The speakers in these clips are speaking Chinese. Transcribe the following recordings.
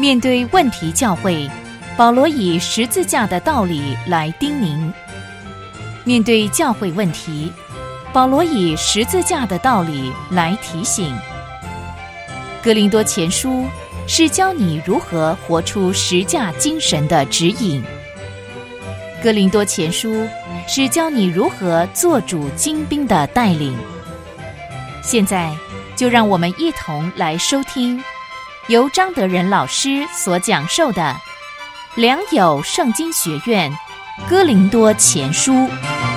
面对问题教会，保罗以十字架的道理来叮咛；面对教会问题，保罗以十字架的道理来提醒。哥林多前书是教你如何活出十架精神的指引。哥林多前书是教你如何做主精兵的带领。现在就让我们一同来收听由张德仁老师所讲授的良友圣经学院哥林多前书。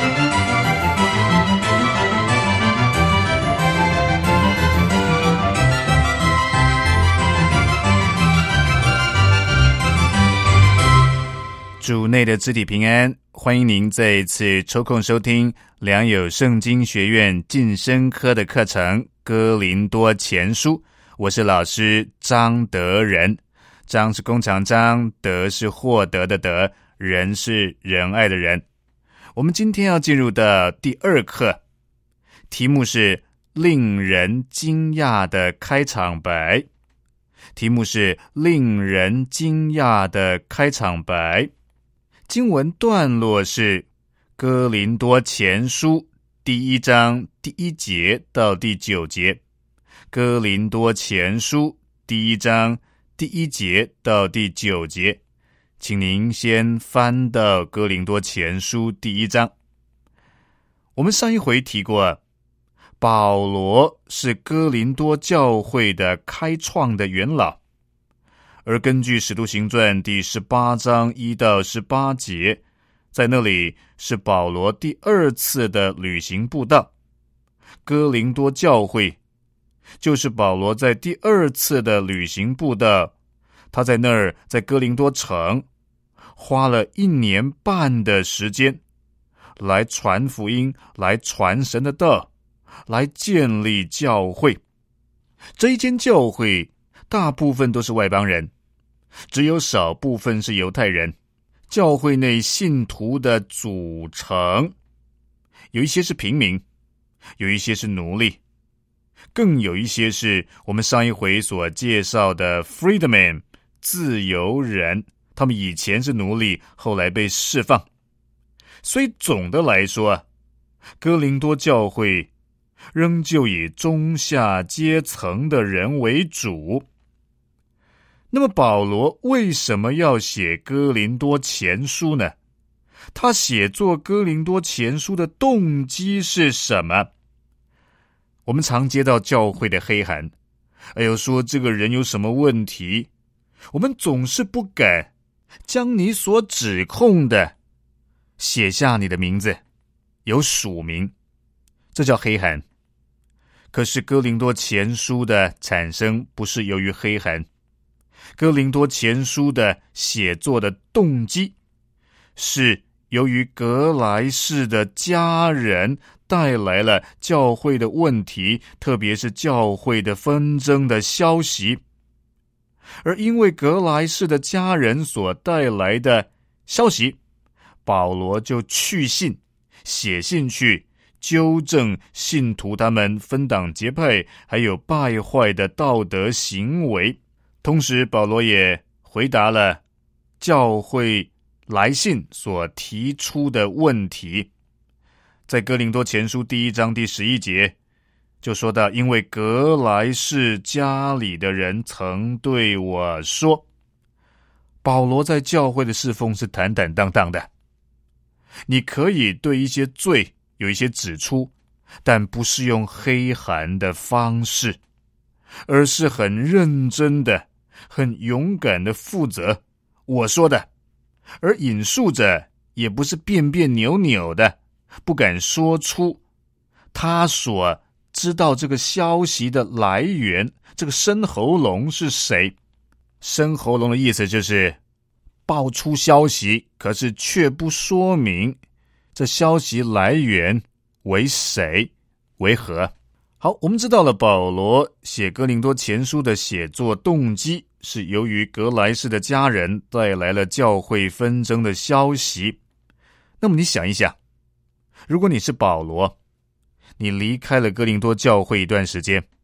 主内的肢体平安，欢迎您再一次抽空收听良友圣经学院晋升科的课程《哥林多前书》，我是老师张德仁。张是弓长张，德是获得的德，仁是仁爱的仁。我们今天要进入的第二课，题目是令人惊讶的开场白。题目是令人惊讶的开场白。经文段落是哥林多前书第1章第1节到第9节。哥林多前书第1章第1节到第9节，请您先翻到哥林多前书第1章。我们上一回提过，保罗是哥林多教会的开创的元老，而根据使徒行传第18章1到18节，在那里是保罗第2次的旅行布道。哥林多教会就是保罗在第2次的旅行布道，他在那儿在哥林多城花了1年半的时间来传福音，来传神的道，来建立教会。这一间教会大部分都是外邦人，只有少部分是犹太人。教会内信徒的组成，有一些是平民，有一些是奴隶，更有一些是我们上一回所介绍的 freedmen 自由人，他们以前是奴隶，后来被释放。所以总的来说，哥林多教会仍旧以中下阶层的人为主。那么保罗为什么要写哥林多前书呢？他写作哥林多前书的动机是什么？我们常接到教会的黑函，说这个人有什么问题，我们总是不敢将你所指控的写下你的名字，有署名，这叫黑函。可是哥林多前书的产生不是由于黑函，哥林多前书的写作的动机是由于革来氏的家人带来了教会的问题，特别是教会的纷争的消息。而因为革来氏的家人所带来的消息，保罗就去信，写信去纠正信徒他们分党结派还有败坏的道德行为。同时保罗也回答了教会来信所提出的问题。在哥林多前书第1章第11节就说到，因为革来氏家里的人曾对我说，保罗在教会的侍奉是坦坦荡荡的，你可以对一些罪有一些指出，但不是用黑函的方式，而是很认真的很勇敢的负责我说的，而引述者也不是别别扭扭的，不敢说出他所知道这个消息的来源，这个深喉咙是谁。深喉咙的意思就是爆出消息，可是却不说明这消息来源为谁为何。好，我们知道了保罗写哥林多前书的写作动机是由于革来氏的家人带来了教会纷争的消息。那么你想一想，如果你是保罗，你离开了哥林多教会一段时间，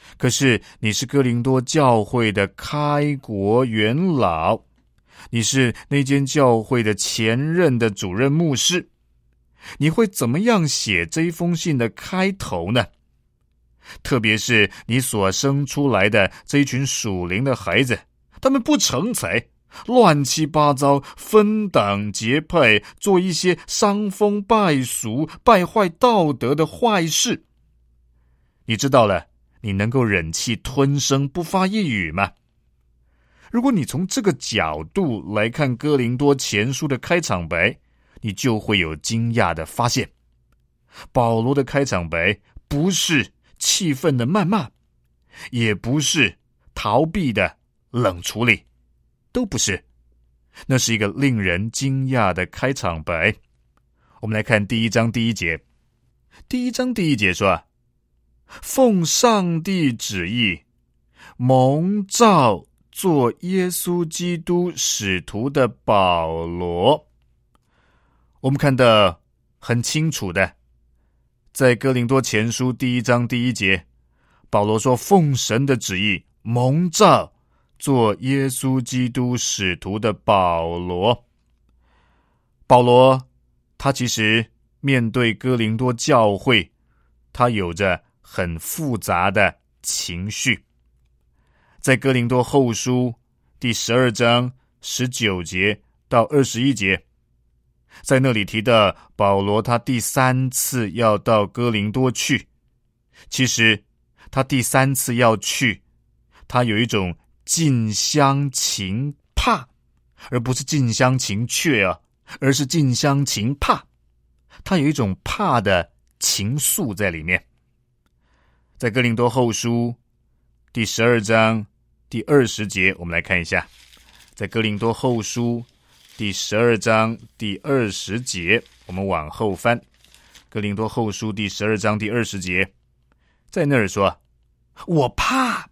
可是你是哥林多教会的开国元老，你是那间教会的前任的主任牧师，你会怎么样写这一封信的开头呢？特别是你所生出来的这一群属灵的孩子，他们不成才，乱七八糟，分党结派，做一些伤风败俗、败坏道德的坏事。你知道了，你能够忍气吞声，不发一语吗？如果你从这个角度来看哥林多前书的开场白，你就会有惊讶的发现，保罗的开场白不是气愤的谩骂，也不是逃避的冷处理，都不是，那是一个令人惊讶的开场白。我们来看第一章第一节。第一章第一节说，奉上帝旨意，蒙召做耶稣基督使徒的保罗。我们看到很清楚的，在哥林多前书第一章第一节，保罗说奉神的旨意，蒙召做耶稣基督使徒的保罗。保罗他其实面对哥林多教会，他有着很复杂的情绪。在哥林多后书第12章19节到21节，在那里提到保罗他第3次要到哥林多去。其实他第3次要去，他有一种近乡情怕，而不是近乡情怯啊，而是近乡情怕。他有一种怕的情愫在里面。在哥林多后书第12章第20节，我们来看一下。在哥林多后书第12章第20节，我们往后翻。哥林多后书第12章第20节，在那儿说，我怕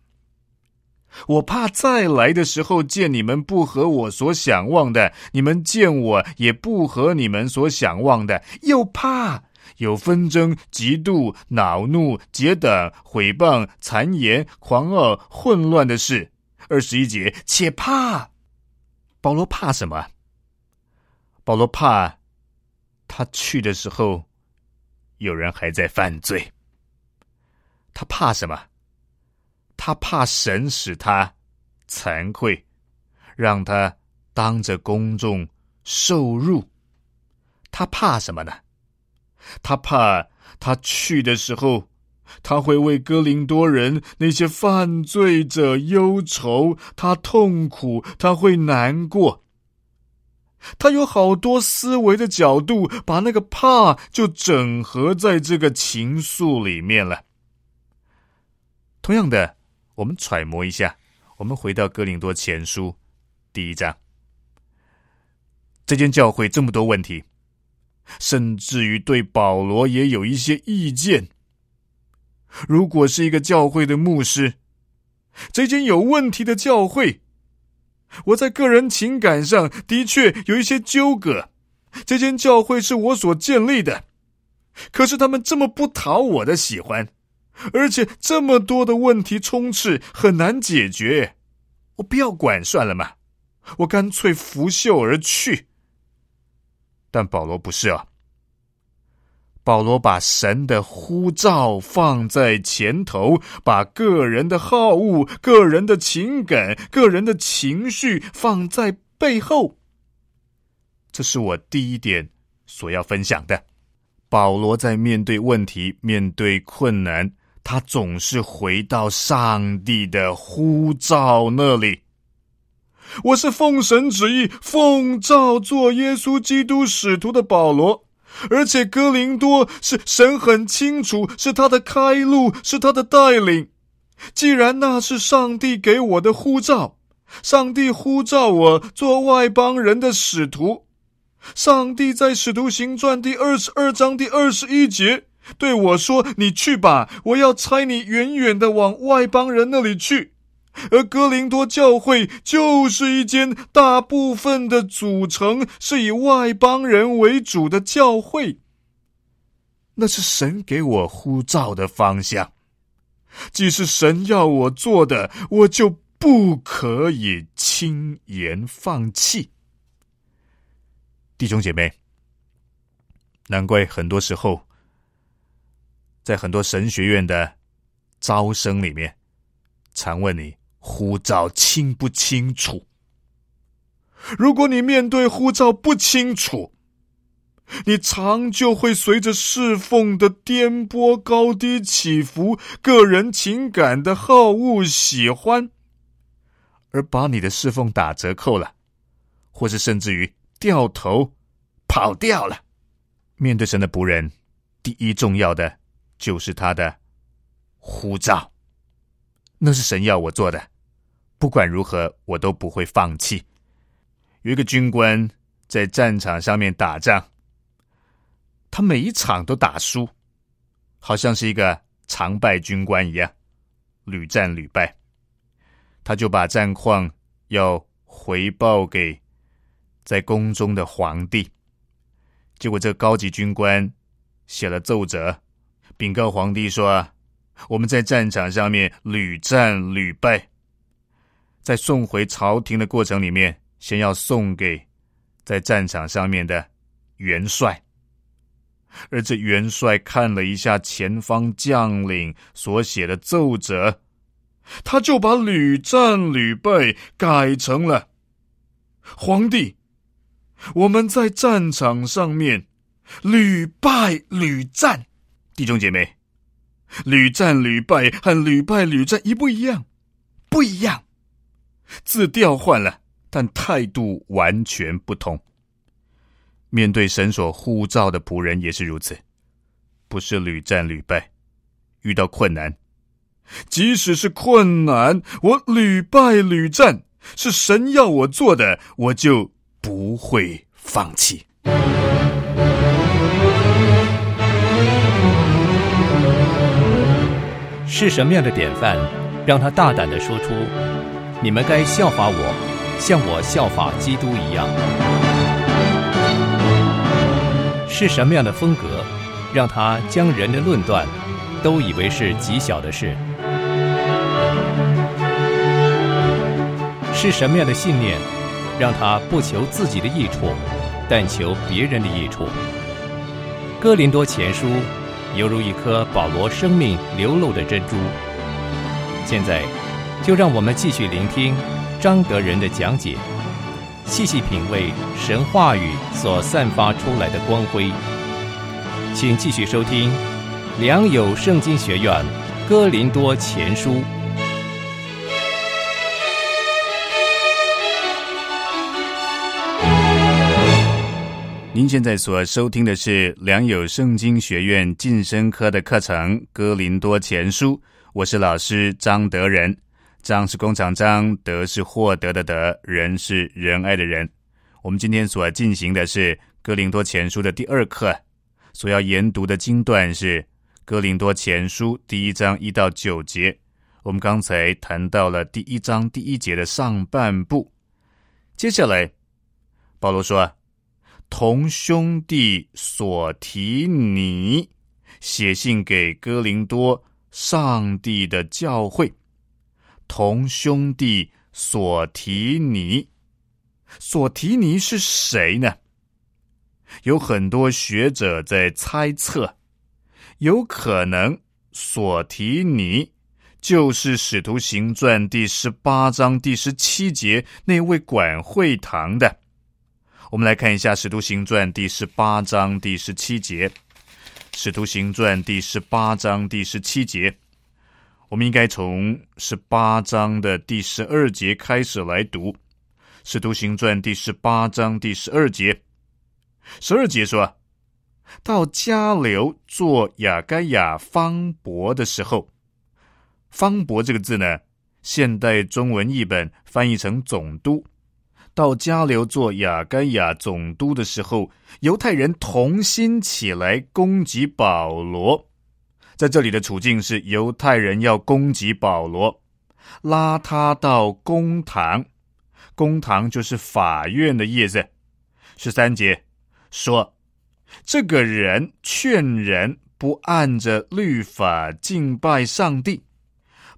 再来的时候见你们不合我所想望的，你们见我也不合你们所想望的，又怕有纷争、嫉妒、恼怒、结党、毁谤、谗言、狂傲、混乱的事。21节，且怕。保罗怕什么？保罗怕他去的时候有人还在犯罪。他怕什么？他怕神使他惭愧，让他当着公众受辱。他怕什么呢？他怕他去的时候，他会为哥林多人那些犯罪者忧愁，他痛苦，他会难过。他有好多思维的角度，把那个怕就整合在这个情愫里面了。同样的，我们揣摩一下，我们回到哥林多前书第1章。这间教会这么多问题，甚至于对保罗也有一些意见。如果是一个教会的牧师，这间有问题的教会，我在个人情感上的确有一些纠葛。这间教会是我所建立的，可是他们这么不讨我的喜欢，而且这么多的问题充斥，很难解决。我不要管算了嘛，我干脆拂袖而去。但保罗不是啊。保罗把神的呼召放在前头，把个人的好恶、个人的情感、个人的情绪放在背后。这是我第一点所要分享的。保罗在面对问题、面对困难，他总是回到上帝的呼召那里。我是奉神旨意奉召做耶稣基督使徒的保罗，而且哥林多是神很清楚，是他的开路，是他的带领。既然那是上帝给我的呼召，上帝呼召我做外邦人的使徒。上帝在使徒行传第22章第21节对我说，你去吧，我要差你远远的往外邦人那里去。而哥林多教会就是一间大部分的组成是以外邦人为主的教会。那是神给我呼召的方向。 既是神要我做的，我就不可以轻言放弃。弟兄姐妹，难怪很多时候在很多神学院的招生里面常问你呼召清不清楚。如果你面对呼召不清楚，你常就会随着侍奉的颠簸高低起伏，个人情感的好恶喜欢，而把你的侍奉打折扣了，或是甚至于掉头跑掉了。面对神的仆人，第一重要的就是他的呼召，那是神要我做的，不管如何我都不会放弃。有一个军官在战场上面打仗，他每一场都打输，好像是一个常败军官一样，屡战屡败。他就把战况要回报给在宫中的皇帝，结果这个高级军官写了奏折，禀告皇帝说，我们在战场上面屡战屡败，在送回朝廷的过程里面，先要送给在战场上面的元帅。而这元帅看了一下前方将领所写的奏折，他就把屡战屡败改成了，皇帝，我们在战场上面屡败屡战。弟兄姐妹，屡战屡败和屡败屡战一不一样？不一样，字调换了，但态度完全不同。面对神所呼召的仆人也是如此，不是屡战屡败，遇到困难，即使是困难，我屡败屡战，是神要我做的，我就不会放弃。 是什么样的典范，让他大胆地说出，你们该效法我，像我效法基督一样？是什么样的风格，让他将人的论断都以为是极小的事？是什么样的信念，让他不求自己的益处，但求别人的益处？哥林多前书犹如一颗保罗生命流露的珍珠。现在就让我们继续聆听张德仁的讲解，细细品味神话语所散发出来的光辉。请继续收听良友圣经学院哥林多前书。 您现在所收听的是良友圣经学院晋升科的课程《哥林多前书》，我是老师张德仁。张是工厂张，德是获得的德，仁是仁爱的仁。我们今天所进行的是《哥林多前书》的第二课，所要研读的经段是《哥林多前书》第1章1到9节。我们刚才谈到了第1章第1节的上半部，接下来保罗说，同兄弟所提尼写信给哥林多上帝的教会。同兄弟所提尼，所提尼是谁呢？有很多学者在猜测，有可能所提尼就是使徒行传第18章第17节那位管会堂的。我们来看一下使徒行传第18章第17节。使徒行传第18章第17节，我们应该从18章的第12节开始来读。使徒行传第18章第12节，12节说，到迦流做亚该亚方伯的时候，方伯这个字呢，现代中文译本翻译成总督。到迦流做亚该亚总督的时候，犹太人同心起来攻击保罗。在这里的处境是犹太人要攻击保罗，拉他到公堂，公堂就是法院的意思。13节说，这个人劝人不按着律法敬拜上帝，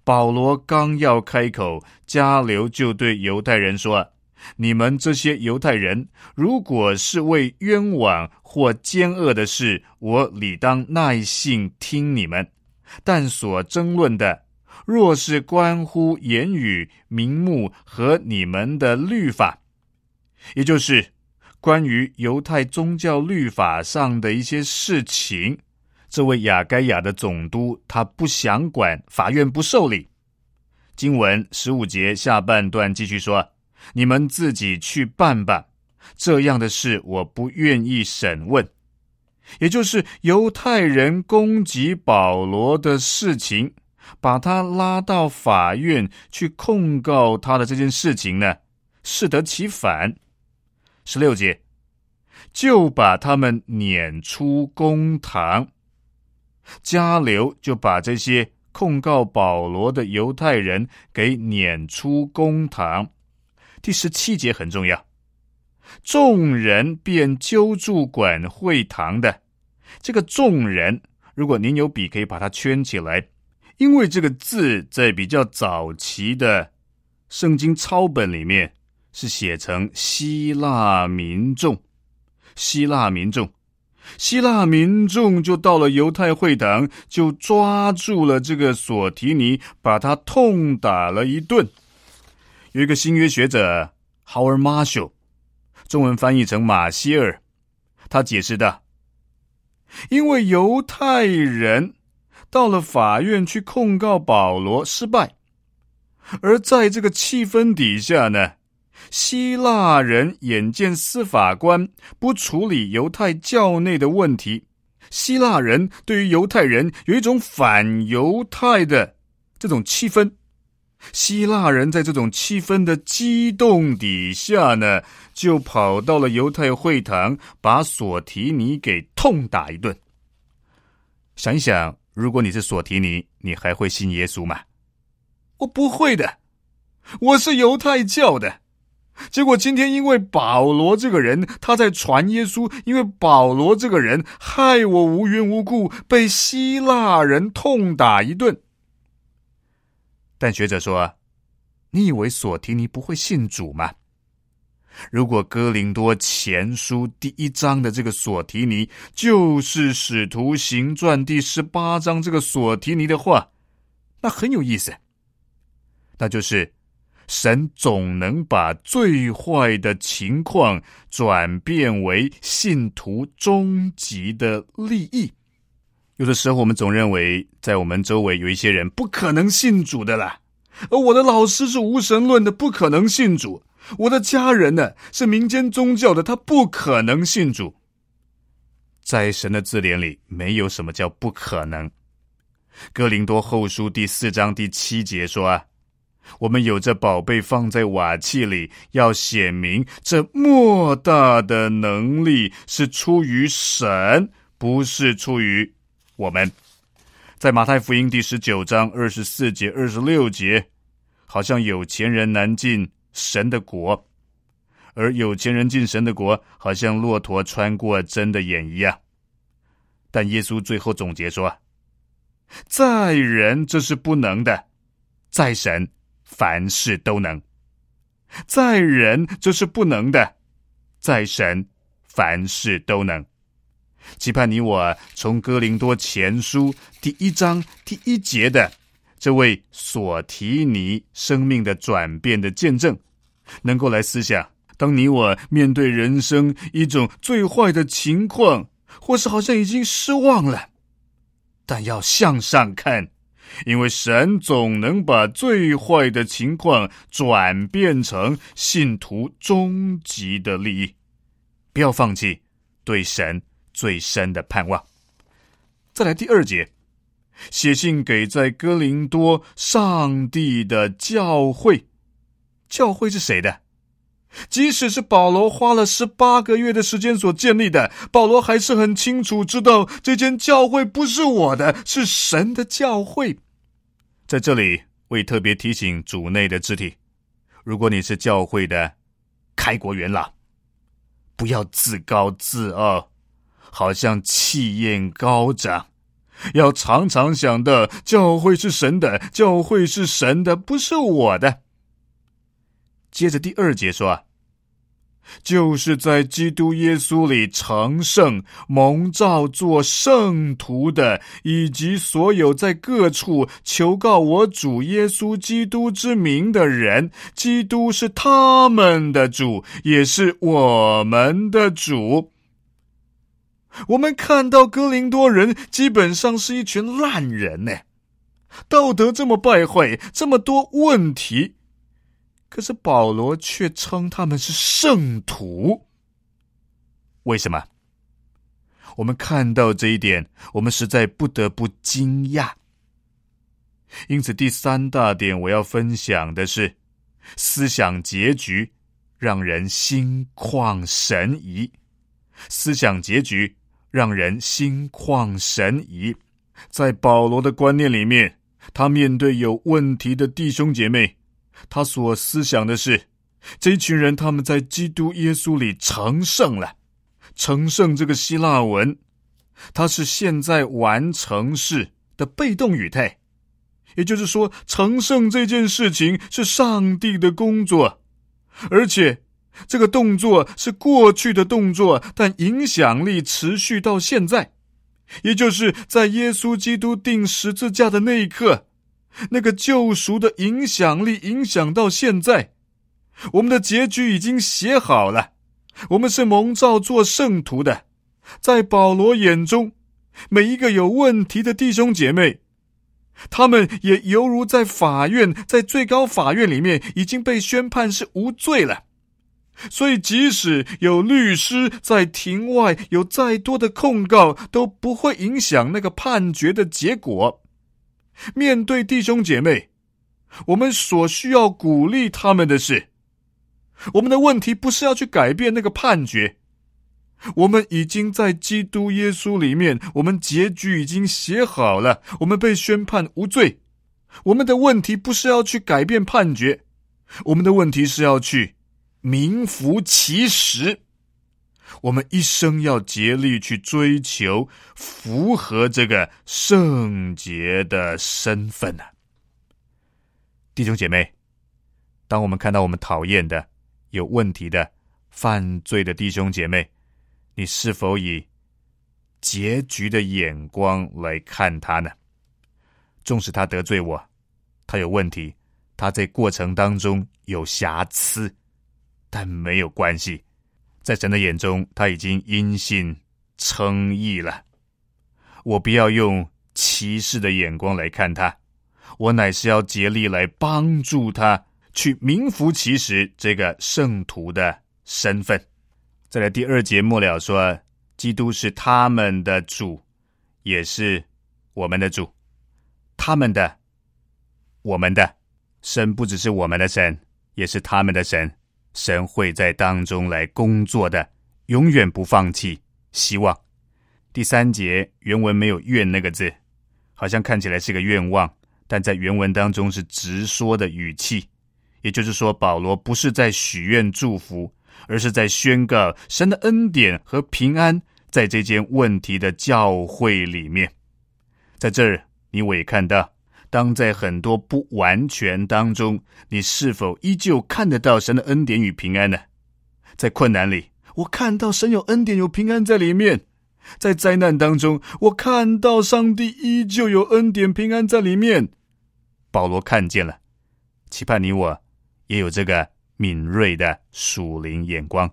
保罗刚要开口，迦流就对犹太人说，你们这些犹太人，如果是为冤枉或奸恶的事，我理当耐性听你们，但所争论的，若是关乎言语、名目和你们的律法，也就是关于犹太宗教律法上的一些事情，这位亚该亚的总督他不想管，法院不受理。经文15节下半段继续说，你们自己去办吧，这样的事我不愿意审问。也就是犹太人攻击保罗的事情，把他拉到法院去控告他的这件事情呢，适得其反。16节，就把他们撵出公堂。迦流就把这些控告保罗的犹太人给撵出公堂。第17节很重要，众人便揪住管会堂的。这个众人，如果您有笔可以把它圈起来，因为这个字在比较早期的圣经抄本里面是写成希腊民众。希腊民众就到了犹太会堂，就抓住了这个索提尼，把他痛打了一顿。有一个新约学者 Howard Marshall， 中文翻译成马歇尔，他解释道，因为犹太人到了法院去控告保罗失败，而在这个气氛底下呢，希腊人眼见司法官不处理犹太教内的问题，希腊人对于犹太人有一种反犹太的这种气氛。希腊人在这种气氛的激动底下呢，就跑到了犹太会堂，把索提尼给痛打一顿。想一想，如果你是索提尼，你还会信耶稣吗？我不会的，我是犹太教的。结果今天因为保罗这个人他在传耶稣，因为保罗这个人害我无缘无故被希腊人痛打一顿。但学者说，你以为索提尼不会信主吗？如果哥林多前书第1章的这个索提尼就是使徒行传第18章这个索提尼的话，那很有意思。那就是神总能把最坏的情况转变为信徒终极的利益。有的时候我们总认为在我们周围有一些人不可能信主的啦，而我的老师是无神论的，不可能信主。我的家人呢，是民间宗教的，他不可能信主。在神的字典里没有什么叫不可能。哥林多后书第4章第7节说，我们有这宝贝放在瓦器里，要显明这莫大的能力是出于神，不是出于我们。在马太福音第19章24节26节，好像有钱人难进神的国，而有钱人进神的国，好像骆驼穿过针的眼一样。但耶稣最后总结说，在人这是不能的，在神凡事都能。在人这是不能的，在神凡事都能。期盼你我从哥林多前书第1章第1节的这位索提尼生命的转变的见证，能够来思想，当你我面对人生一种最坏的情况，或是好像已经失望了，但要向上看，因为神总能把最坏的情况转变成信徒终极的利益。不要放弃对神最深的盼望。再来第2节，写信给在哥林多上帝的教会。教会是谁的？即使是保罗花了18个月的时间所建立的，保罗还是很清楚知道这间教会不是我的，是神的教会。在这里我也特别提醒主内的肢体，如果你是教会的开国元老，不要自高自傲，好像气焰高涨， 要常常想的，教会是神的，教会是神的，不是我的。接着第2节说，就是在基督耶稣里成圣，蒙召做圣徒的，以及所有在各处求告我主耶稣基督之名的人，基督是他们的主，也是我们的主。我们看到哥林多人基本上是一群烂人呢，道德这么败坏，这么多问题，可是保罗却称他们是圣徒。为什么？我们看到这一点，我们实在不得不惊讶。因此第3大点我要分享的是，思想结局让人心旷神怡。思想结局让人心旷神怡。在保罗的观念里面，他面对有问题的弟兄姐妹，他所思想的是，这一群人他们在基督耶稣里成圣了。成圣这个希腊文，它是现在完成式的被动语态，也就是说，成圣这件事情是上帝的工作，而且这个动作是过去的动作，但影响力持续到现在，也就是在耶稣基督钉十字架的那一刻，那个救赎的影响力影响到现在。我们的结局已经写好了，我们是蒙召做圣徒的。在保罗眼中，每一个有问题的弟兄姐妹，他们也犹如在法院，在最高法院里面已经被宣判是无罪了。所以即使有律师在庭外有再多的控告，都不会影响那个判决的结果。面对弟兄姐妹，我们所需要鼓励他们的是，我们的问题不是要去改变那个判决，我们已经在基督耶稣里面，我们结局已经写好了，我们被宣判无罪。我们的问题不是要去改变判决，我们的问题是要去名副其实。我们一生要竭力去追求符合这个圣洁的身份啊。弟兄姐妹，当我们看到我们讨厌的、有问题的、犯罪的弟兄姐妹，你是否以结局的眼光来看他呢？纵使他得罪我，他有问题，他在过程当中有瑕疵，但没有关系，在神的眼中，他已经因信称义了。我不要用歧视的眼光来看他，我乃是要竭力来帮助他去名副其实这个圣徒的身份。再来第2节末了说，基督是他们的主，也是我们的主。他们的，我们的，神不只是我们的神，也是他们的神。神会在当中来工作的，永远不放弃希望。第3节原文没有愿那个字，好像看起来是个愿望，但在原文当中是直说的语气。也就是说，保罗不是在许愿祝福，而是在宣告神的恩典和平安在这件问题的教会里面。在这儿你我也看到，当在很多不完全当中，你是否依旧看得到神的恩典与平安呢？在困难里，我看到神有恩典有平安在里面；在灾难当中，我看到上帝依旧有恩典平安在里面。保罗看见了，期盼你我也有这个敏锐的属灵眼光。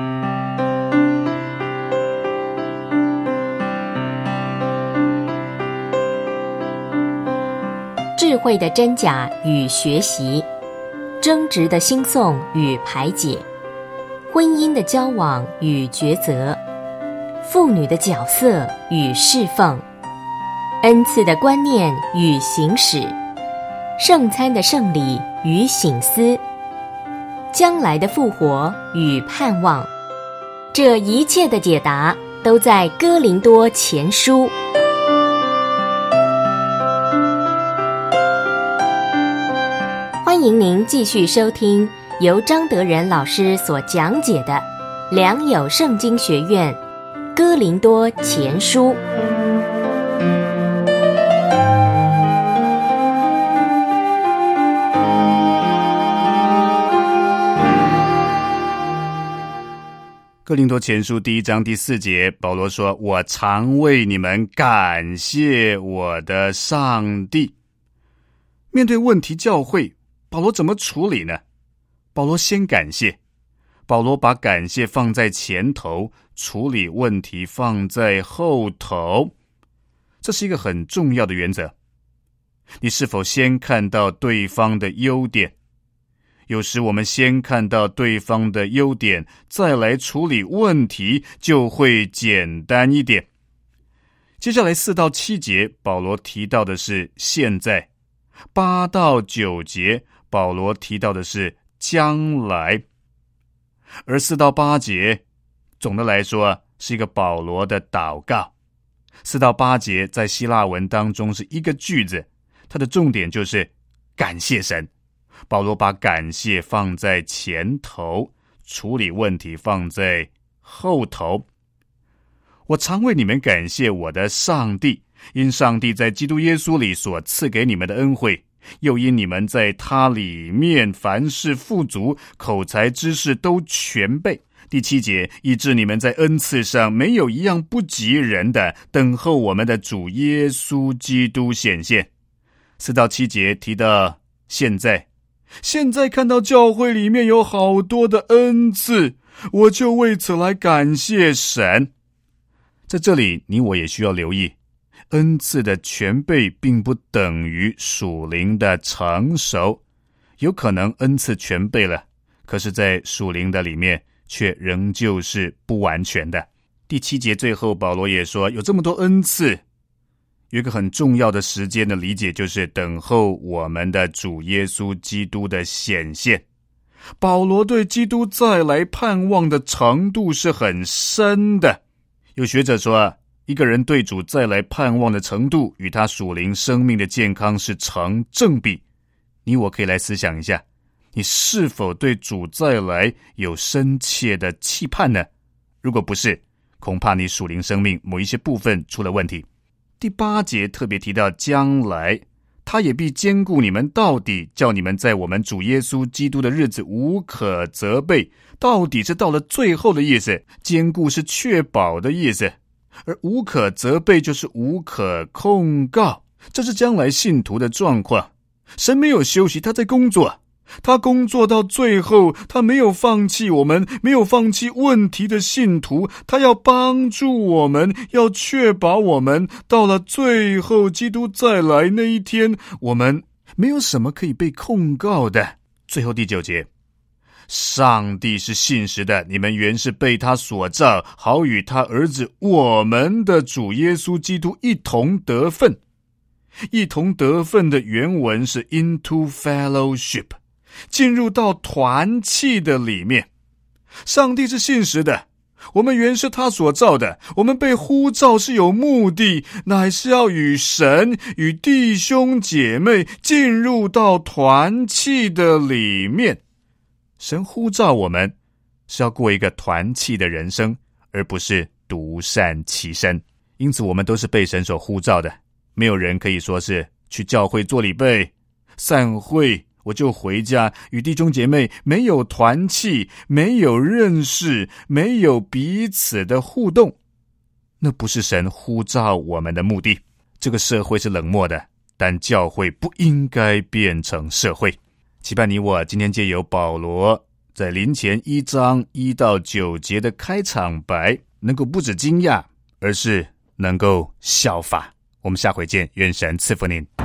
智慧的真假与学习，争执的兴讼与排解，婚姻的交往与抉择，妇女的角色与侍奉，恩赐的观念与行使，圣餐的圣礼与省思，将来的复活与盼望，这一切的解答都在哥林多前书。欢迎您继续收听由张德仁老师所讲解的良友圣经学院哥林多前书。 哥林多前书1章第4节，保罗说，我常为你们感谢我的上帝。面对问题教会，保罗怎么处理呢？保罗先感谢，保罗把感谢放在前头，处理问题放在后头。这是一个很重要的原则。你是否先看到对方的优点？有时我们先看到对方的优点，再来处理问题，就会简单一点。接下来4到7节，保罗提到的是现在；8到9节，保罗提到的是将来。而4到8节，总的来说是一个保罗的祷告。4到8节在希腊文当中是一个句子，它的重点就是感谢神。保罗把感谢放在前头，处理问题放在后头。我常为你们感谢我的上帝，因上帝在基督耶稣里所赐给你们的恩惠，又因你们在他里面凡事富足，口才知识都全备。第7节，以致你们在恩赐上没有一样不及人的，等候我们的主耶稣基督显现。4到7节提到现在看到教会里面有好多的恩赐，我就为此来感谢神。在这里你我也需要留意，恩赐的全备并不等于属灵的成熟。有可能恩赐全备了，可是在属灵的里面却仍旧是不完全的。第7节最后保罗也说，有这么多恩赐，有一个很重要的时间的理解，就是等候我们的主耶稣基督的显现。保罗对基督再来盼望的程度是很深的。有学者说，一个人对主再来盼望的程度与他属灵生命的健康是成正比。你我可以来思想一下，你是否对主再来有深切的期盼呢？如果不是，恐怕你属灵生命某一些部分出了问题。第8节特别提到将来，他也必坚固你们到底，叫你们在我们主耶稣基督的日子无可责备。到底是到了最后的意思，坚固是确保的意思，而无可责备就是无可控告，这是将来信徒的状况。神没有休息，他在工作，他工作到最后，他没有放弃我们，没有放弃问题的信徒，他要帮助我们，要确保我们到了最后基督再来那一天，我们没有什么可以被控告的。最后第9节，上帝是信实的，你们原是被他所造，好与他儿子我们的主耶稣基督一同得分。一同得分的原文是 into fellowship，进入到团契的里面。上帝是信实的，我们原是他所造的，我们被呼召是有目的，乃是要与神与弟兄姐妹进入到团契的里面。神呼召我们是要过一个团契的人生，而不是独善其身。因此我们都是被神所呼召的，没有人可以说是去教会做礼拜散会我就回家，与弟兄姐妹没有团契，没有认识，没有彼此的互动，那不是神呼召我们的目的。这个社会是冷漠的，但教会不应该变成社会。期盼你我今天借由保罗在林前1章1到9节的开场白，能够不止惊讶，而是能够效法。我们下回见，愿神赐福您。